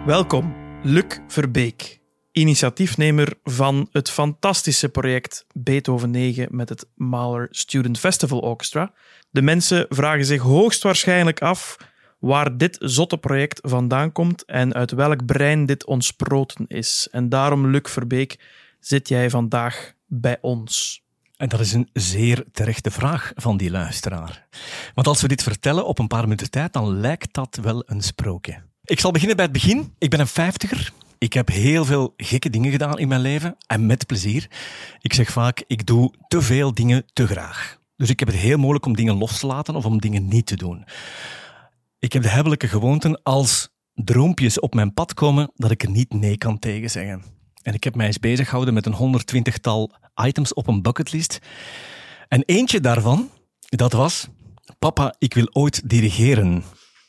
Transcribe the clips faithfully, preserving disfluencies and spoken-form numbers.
Welkom, Luc Verbeek, initiatiefnemer van het fantastische project Beethoven negen met het Mahler Student Festival Orchestra. De mensen vragen zich hoogstwaarschijnlijk af waar dit zotte project vandaan komt en uit welk brein dit ontsproten is. En daarom, Luc Verbeek, zit jij vandaag bij ons. En dat is een zeer terechte vraag van die luisteraar. Want als we dit vertellen op een paar minuten tijd, dan lijkt dat wel een sprookje. Ik zal beginnen bij het begin. Ik ben een vijftiger. Ik heb heel veel gekke dingen gedaan in mijn leven. En met plezier. Ik zeg vaak, ik doe te veel dingen te graag. Dus ik heb het heel moeilijk om dingen los te laten of om dingen niet te doen. Ik heb de hebbelijke gewoonte als droompjes op mijn pad komen, dat ik er niet nee kan tegen zeggen. En ik heb mij eens bezig gehouden met een honderdtwintigtal items op een bucketlist. En eentje daarvan, dat was, papa, ik wil ooit dirigeren.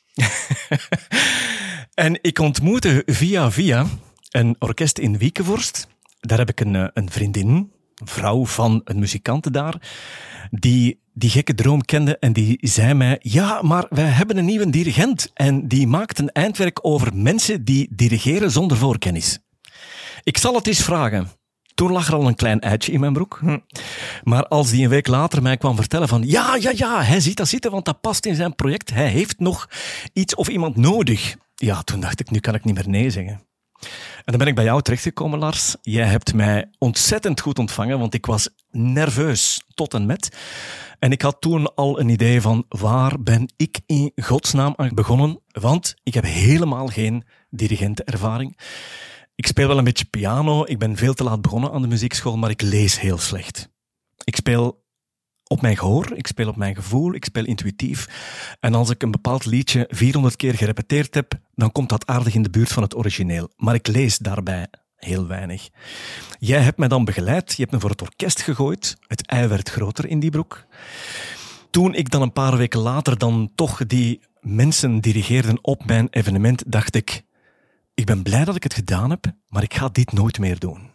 En ik ontmoette via via een orkest in Wiekenvorst. Daar heb ik een, een vriendin, vrouw van een muzikante daar, die die gekke droom kende en die zei mij, ja, maar wij hebben een nieuwe dirigent en die maakt een eindwerk over mensen die dirigeren zonder voorkennis. Ik zal het eens vragen. Toen lag er al een klein eitje in mijn broek. Hm. Maar als die een week later mij kwam vertellen van ja, ja, ja, hij ziet dat zitten, want dat past in zijn project. Hij heeft nog iets of iemand nodig. Ja, toen dacht ik, nu kan ik niet meer nee zeggen. En dan ben ik bij jou terechtgekomen, Lars. Jij hebt mij ontzettend goed ontvangen, want ik was nerveus tot en met. En ik had toen al een idee van waar ben ik in godsnaam aan begonnen, want ik heb helemaal geen dirigentenervaring. Ik speel wel een beetje piano, ik ben veel te laat begonnen aan de muziekschool, maar ik lees heel slecht. Ik speel op mijn gehoor, ik speel op mijn gevoel, ik speel intuïtief. En als ik een bepaald liedje vierhonderd keer gerepeteerd heb, dan komt dat aardig in de buurt van het origineel. Maar ik lees daarbij heel weinig. Jij hebt mij dan begeleid, je hebt me voor het orkest gegooid. Het ei werd groter in die broek. Toen ik dan een paar weken later dan toch die mensen dirigeerden op mijn evenement, dacht ik, ik ben blij dat ik het gedaan heb, maar ik ga dit nooit meer doen.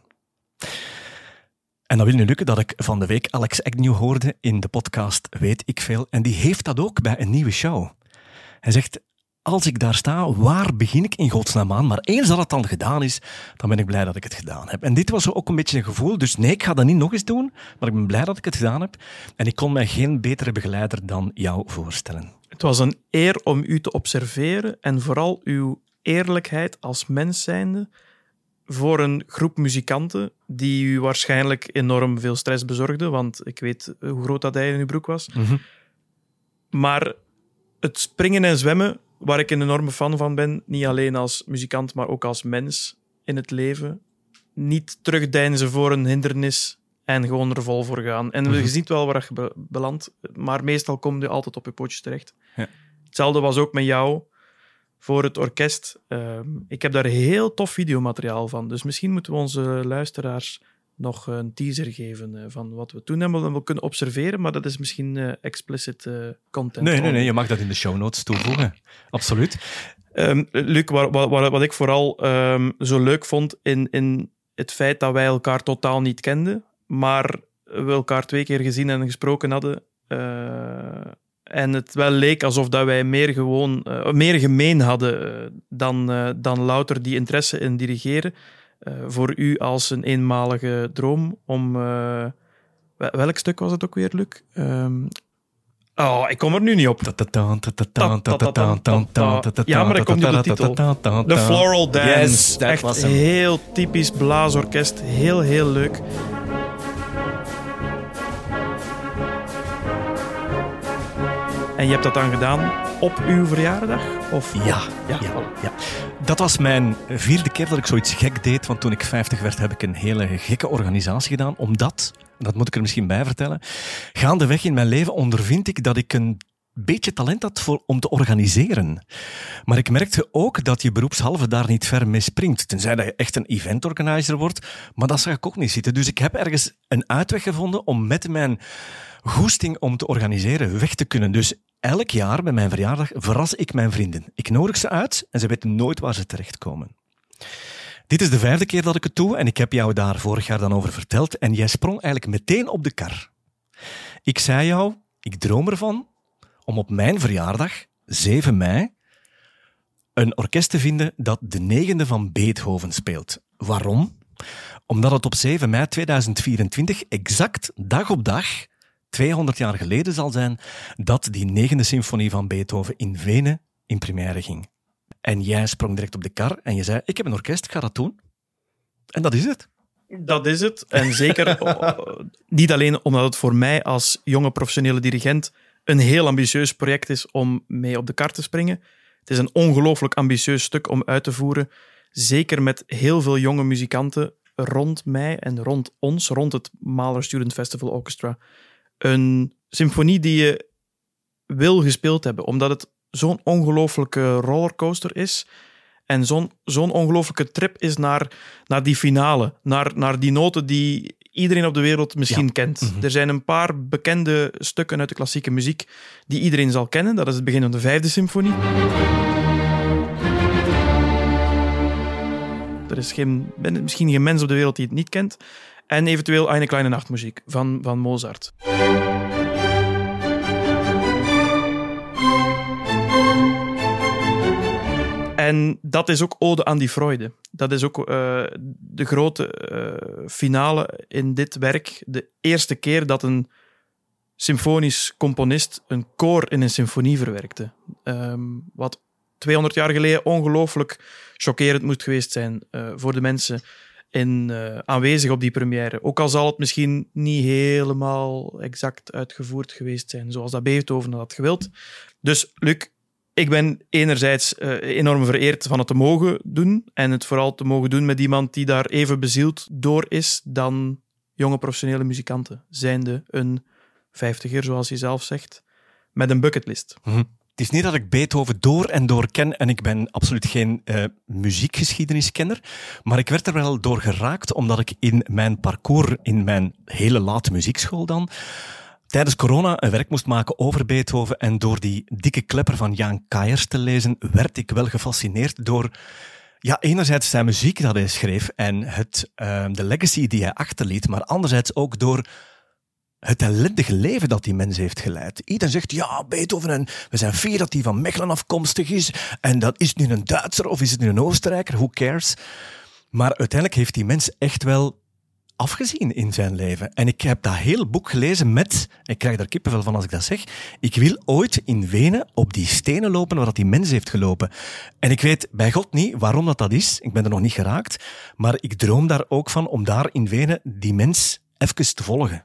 En dan wil nu lukken dat ik van de week Alex Agnew hoorde in de podcast Weet ik Veel. En die heeft dat ook bij een nieuwe show. Hij zegt, als ik daar sta, waar begin ik in godsnaam aan? Maar eens dat het dan gedaan is, dan ben ik blij dat ik het gedaan heb. En dit was ook een beetje een gevoel. Dus nee, ik ga dat niet nog eens doen, maar ik ben blij dat ik het gedaan heb. En ik kon mij geen betere begeleider dan jou voorstellen. Het was een eer om u te observeren en vooral uw eerlijkheid als mens zijnde voor een groep muzikanten die u waarschijnlijk enorm veel stress bezorgde, want ik weet hoe groot dat ei in uw broek was. Mm-hmm. Maar het springen en zwemmen, waar ik een enorme fan van ben, niet alleen als muzikant, maar ook als mens in het leven, niet terugdeinzen voor een hindernis en gewoon er vol voor gaan. En mm-hmm. je ziet wel waar je be- belandt, maar meestal kom je altijd op je pootjes terecht. Ja. Hetzelfde was ook met jou voor het orkest. Uh, ik heb daar heel tof videomateriaal van. Dus misschien moeten we onze luisteraars nog een teaser geven uh, van wat we toen hebben we kunnen observeren, maar dat is misschien uh, explicit uh, content. Nee, nee, nee, je mag dat in de show notes toevoegen. Absoluut. Um, Luc, wat, wat, wat ik vooral um, zo leuk vond in, in het feit dat wij elkaar totaal niet kenden, maar we elkaar twee keer gezien en gesproken hadden, uh, en het wel leek alsof dat wij meer, gewoon, uh, meer gemeen hadden uh, dan, uh, dan louter die interesse in dirigeren. Uh, voor u als een eenmalige droom om... Uh, welk stuk was het ook weer, Luc? Um, oh, ik kom er nu niet op. Ja, maar ik kom niet op de titel. The Floral Dance. Yes, dat echt was hem. Heel typisch blaasorkest. Heel, heel leuk. En je hebt dat dan gedaan op uw verjaardag? Of? Ja, ja, ja, ja. Dat was mijn vierde keer dat ik zoiets gek deed. Want toen ik vijftig werd, heb ik een hele gekke organisatie gedaan. Omdat, dat moet ik er misschien bij vertellen, gaandeweg in mijn leven ondervind ik dat ik een beetje talent had voor, om te organiseren. Maar ik merkte ook dat je beroepshalve daar niet ver mee springt. Tenzij dat je echt een eventorganizer wordt. Maar dat zag ik ook niet zitten. Dus ik heb ergens een uitweg gevonden om met mijn goesting om te organiseren weg te kunnen. Dus elk jaar bij mijn verjaardag verras ik mijn vrienden. Ik nodig ze uit en ze weten nooit waar ze terechtkomen. Dit is de vijfde keer dat ik het doe en ik heb jou daar vorig jaar dan over verteld en jij sprong eigenlijk meteen op de kar. Ik zei jou, ik droom ervan om op mijn verjaardag, zeven mei, een orkest te vinden dat de negende van Beethoven speelt. Waarom? Omdat het op zeven mei tweeduizend vierentwintig, exact dag op dag, tweehonderd jaar geleden zal zijn, dat die negende symfonie van Beethoven in Wenen in première ging. En jij sprong direct op de kar en je zei, ik heb een orkest, ik ga dat doen. En dat is het. Dat is het. En zeker niet alleen omdat het voor mij als jonge professionele dirigent een heel ambitieus project is om mee op de kar te springen. Het is een ongelooflijk ambitieus stuk om uit te voeren. Zeker met heel veel jonge muzikanten rond mij en rond ons, rond het Mahler Student Festival Orchestra. Een symfonie die je wil gespeeld hebben, omdat het zo'n ongelooflijke rollercoaster is en zo'n, zo'n ongelooflijke trip is naar, naar die finale, naar, naar die noten die iedereen op de wereld misschien ja. kent. Mm-hmm. Er zijn een paar bekende stukken uit de klassieke muziek die iedereen zal kennen. Dat is het begin van de vijfde symfonie. Er is geen, misschien geen mens op de wereld die het niet kent. En eventueel Eine kleine Nachtmuziek van, van Mozart. En dat is ook Ode aan die Freude. Dat is ook uh, de grote uh, finale in dit werk. De eerste keer dat een symfonisch componist een koor in een symfonie verwerkte. Um, wat tweehonderd jaar geleden ongelooflijk chockerend moet geweest zijn uh, voor de mensen in, uh, aanwezig op die première. Ook al zal het misschien niet helemaal exact uitgevoerd geweest zijn, zoals dat Beethoven had gewild. Dus, Luc, ik ben enerzijds uh, enorm vereerd van het te mogen doen en het vooral te mogen doen met iemand die daar even bezield door is dan jonge professionele muzikanten, zijnde een vijftiger, zoals je zelf zegt, met een bucketlist. Mm-hmm. Het is niet dat ik Beethoven door en door ken en ik ben absoluut geen uh, muziekgeschiedeniskenner, maar ik werd er wel door geraakt omdat ik in mijn parcours, in mijn hele late muziekschool dan, tijdens corona een werk moest maken over Beethoven en door die dikke klepper van Jan Kaiers te lezen, werd ik wel gefascineerd door, ja, enerzijds zijn muziek dat hij schreef en het, uh, de legacy die hij achterliet, maar anderzijds ook door het ellendige leven dat die mens heeft geleid. Iedereen zegt, ja, Beethoven, en we zijn fier dat hij van Mechelen afkomstig is, en dat is het nu een Duitser of is het nu een Oostenrijker, who cares? Maar uiteindelijk heeft die mens echt wel afgezien in zijn leven. En ik heb dat hele boek gelezen met, ik krijg daar kippenvel van als ik dat zeg, ik wil ooit in Wenen op die stenen lopen waar dat die mens heeft gelopen. En ik weet bij God niet waarom dat dat is, ik ben er nog niet geraakt, maar ik droom daar ook van om daar in Wenen die mens even te volgen.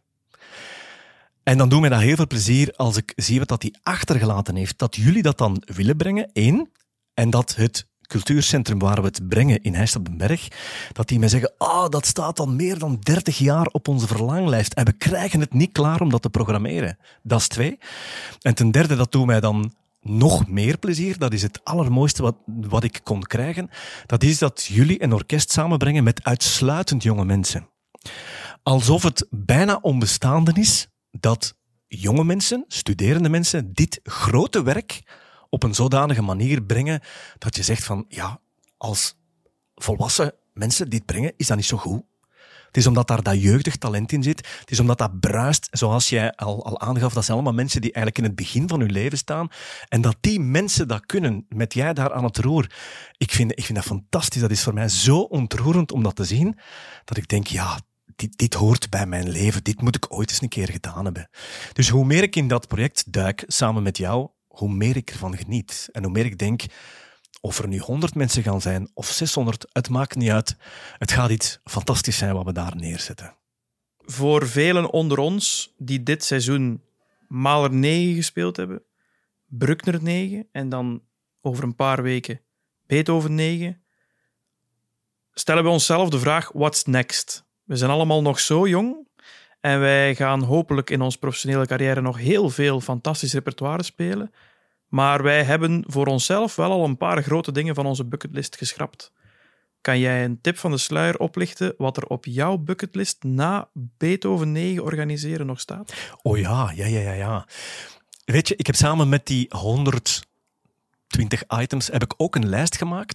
En dan doet mij dat heel veel plezier als ik zie wat dat hij achtergelaten heeft. Dat jullie dat dan willen brengen, één. En dat het cultuurcentrum waar we het brengen in Heist op den Berg, dat die mij zeggen, ah, dat staat dan meer dan dertig jaar op onze verlanglijst en we krijgen het niet klaar om dat te programmeren. Dat is twee. En ten derde, dat doet mij dan nog meer plezier. Dat is het allermooiste wat, wat ik kon krijgen. Dat is dat jullie een orkest samenbrengen met uitsluitend jonge mensen. Alsof het bijna onbestaande is dat jonge mensen, studerende mensen, dit grote werk op een zodanige manier brengen dat je zegt van, ja, als volwassen mensen dit brengen, is dat niet zo goed. Het is omdat daar dat jeugdig talent in zit. Het is omdat dat bruist, zoals jij al, al aangaf, dat zijn allemaal mensen die eigenlijk in het begin van hun leven staan. En dat die mensen dat kunnen, met jij daar aan het roer. Ik vind, ik vind dat fantastisch. Dat is voor mij zo ontroerend om dat te zien, dat ik denk, ja, Dit, dit hoort bij mijn leven, dit moet ik ooit eens een keer gedaan hebben. Dus hoe meer ik in dat project duik, samen met jou, hoe meer ik ervan geniet. En hoe meer ik denk, of er nu honderd mensen gaan zijn, of zeshonderd, het maakt niet uit. Het gaat iets fantastisch zijn wat we daar neerzetten. Voor velen onder ons, die dit seizoen Mahler negen gespeeld hebben, Bruckner negen, en dan over een paar weken Beethoven negen, stellen we onszelf de vraag, what's next? We zijn allemaal nog zo jong en wij gaan hopelijk in onze professionele carrière nog heel veel fantastisch repertoire spelen. Maar wij hebben voor onszelf wel al een paar grote dingen van onze bucketlist geschrapt. Kan jij een tip van de sluier oplichten wat er op jouw bucketlist na Beethoven negen organiseren nog staat? Oh ja, ja, ja, ja, ja. Weet je, ik heb samen met die honderdtwintig items heb ik ook een lijst gemaakt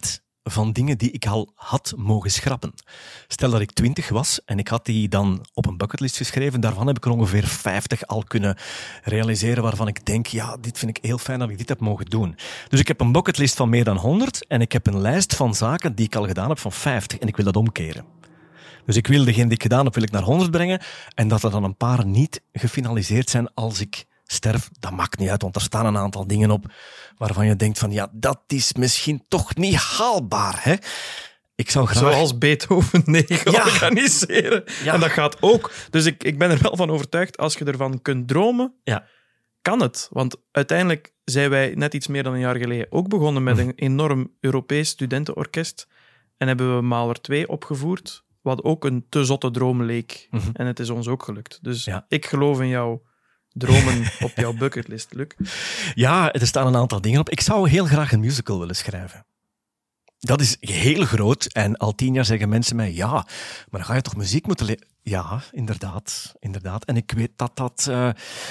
van dingen die ik al had mogen schrappen. Stel dat ik twintig was en ik had die dan op een bucketlist geschreven. Daarvan heb ik er ongeveer vijftig al kunnen realiseren waarvan ik denk, ja, dit vind ik heel fijn dat ik dit heb mogen doen. Dus ik heb een bucketlist van meer dan honderd en ik heb een lijst van zaken die ik al gedaan heb van vijftig en ik wil dat omkeren. Dus ik wil degene die ik gedaan heb, wil ik naar honderd brengen en dat er dan een paar niet gefinaliseerd zijn als ik sterf. Dat maakt niet uit, want er staan een aantal dingen op waarvan je denkt van, ja, dat is misschien toch niet haalbaar, hè? Ik zou graag... Zoals Beethoven negen Ja. organiseren. Ja. En dat gaat ook. Dus ik, ik ben er wel van overtuigd, als je ervan kunt dromen, Ja. kan het. Want uiteindelijk zijn wij net iets meer dan een jaar geleden ook begonnen met een enorm Europees studentenorkest. En hebben we Mahler twee opgevoerd, wat ook een te zotte droom leek. Mhm. En het is ons ook gelukt. Dus Ja. ik geloof in jouw dromen op jouw bucketlist, Luc. Ja, er staan een aantal dingen op. Ik zou heel graag een musical willen schrijven. Dat is heel groot en al tien jaar zeggen mensen mij, ja, maar dan ga je toch muziek moeten leren? Ja, inderdaad, inderdaad. En ik weet dat dat uh,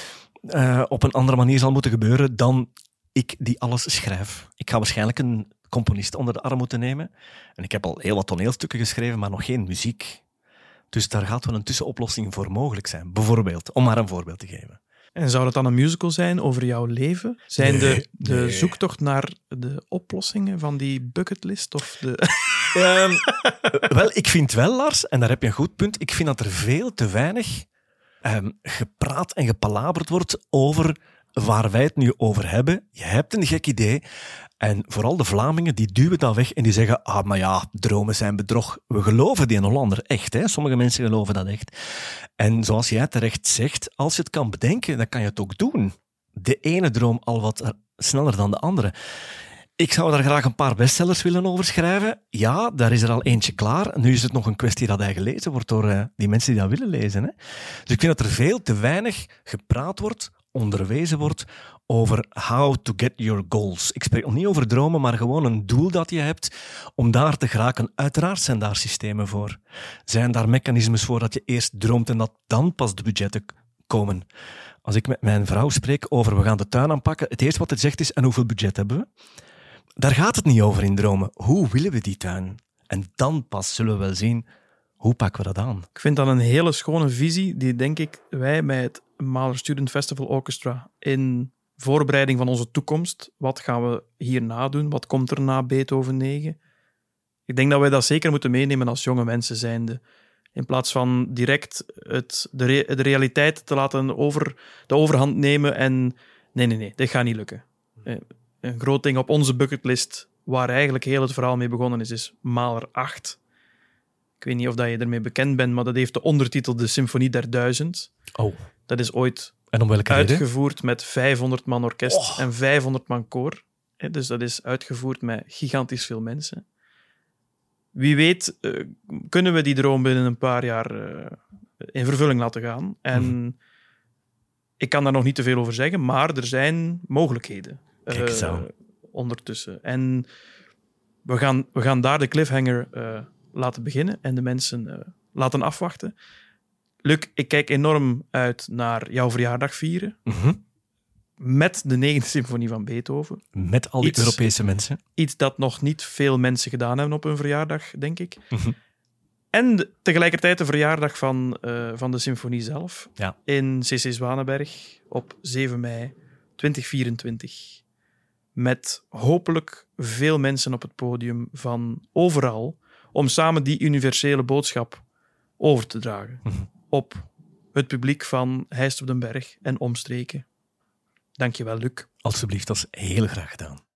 uh, op een andere manier zal moeten gebeuren dan ik die alles schrijf. Ik ga waarschijnlijk een componist onder de arm moeten nemen. En ik heb al heel wat toneelstukken geschreven, maar nog geen muziek. Dus daar gaat wel een tussenoplossing voor mogelijk zijn. Bijvoorbeeld, om maar een voorbeeld te geven. En zou het dan een musical zijn over jouw leven? Zijn Nee, de, de nee. zoektocht naar de oplossingen van die bucketlist? Of de... Um, wel, ik vind wel, Lars, en daar heb je een goed punt, ik vind dat er veel te weinig um, gepraat en gepalaberd wordt over waar wij het nu over hebben. Je hebt een gek idee en vooral de Vlamingen die duwen dat weg en die zeggen, ah, maar ja, dromen zijn bedrog. We geloven die in Hollander echt, hè? Sommige mensen geloven dat echt. En zoals jij terecht zegt, als je het kan bedenken, dan kan je het ook doen. De ene droom al wat sneller dan de andere. Ik zou daar graag een paar bestsellers willen over schrijven. Ja, daar is er al eentje klaar. Nu is het nog een kwestie dat hij gelezen wordt door uh, die mensen die dat willen lezen. Hè? Dus ik vind dat er veel te weinig gepraat wordt, onderwezen wordt over how to get your goals. Ik spreek nog niet over dromen, maar gewoon een doel dat je hebt om daar te geraken. Uiteraard zijn daar systemen voor. Zijn daar mechanismes voor dat je eerst droomt en dat dan pas de budgetten komen. Als ik met mijn vrouw spreek over we gaan de tuin aanpakken, het eerste wat het zegt is en hoeveel budget hebben we? Daar gaat het niet over in dromen. Hoe willen we die tuin? En dan pas zullen we wel zien, hoe pakken we dat aan? Ik vind dat een hele schone visie, die denk ik wij bij het Mahler Student Festival Orchestra in voorbereiding van onze toekomst, wat gaan we hierna doen? Wat komt er na Beethoven negen? Ik denk dat wij dat zeker moeten meenemen als jonge mensen zijnde. In plaats van direct het, de, re, de realiteit te laten over, de overhand nemen en nee, nee, nee, dit gaat niet lukken. Een groot ding op onze bucketlist, waar eigenlijk heel het verhaal mee begonnen is, is Mahler acht. Ik weet niet of dat je ermee bekend bent, maar dat heeft de ondertitel De Symfonie der Duizend. Oh. Dat is ooit en om welke reden? uitgevoerd met vijfhonderd man orkest oh. en vijfhonderd man koor. Dus dat is uitgevoerd met gigantisch veel mensen. Wie weet uh, kunnen we die droom binnen een paar jaar uh, in vervulling laten gaan. En hmm. ik kan daar nog niet te veel over zeggen, maar er zijn mogelijkheden. Kijk zo. Uh, ondertussen. En we gaan, we gaan daar de cliffhanger uh, laten beginnen en de mensen uh, laten afwachten. Luc, ik kijk enorm uit naar jouw verjaardag vieren. Mm-hmm. Met de negende symfonie van Beethoven. Met al die iets, Europese mensen. Iets dat nog niet veel mensen gedaan hebben op hun verjaardag, denk ik. Mm-hmm. En de, tegelijkertijd de verjaardag van, uh, van de symfonie zelf. Ja. In C C Zwanenberg op zeven mei tweeduizend vierentwintig. Met hopelijk veel mensen op het podium van overal, om samen die universele boodschap over te dragen. Mm-hmm. Op het publiek van Heist op den Berg en omstreken. Dank je wel, Luc. Alsjeblieft, dat is heel graag gedaan.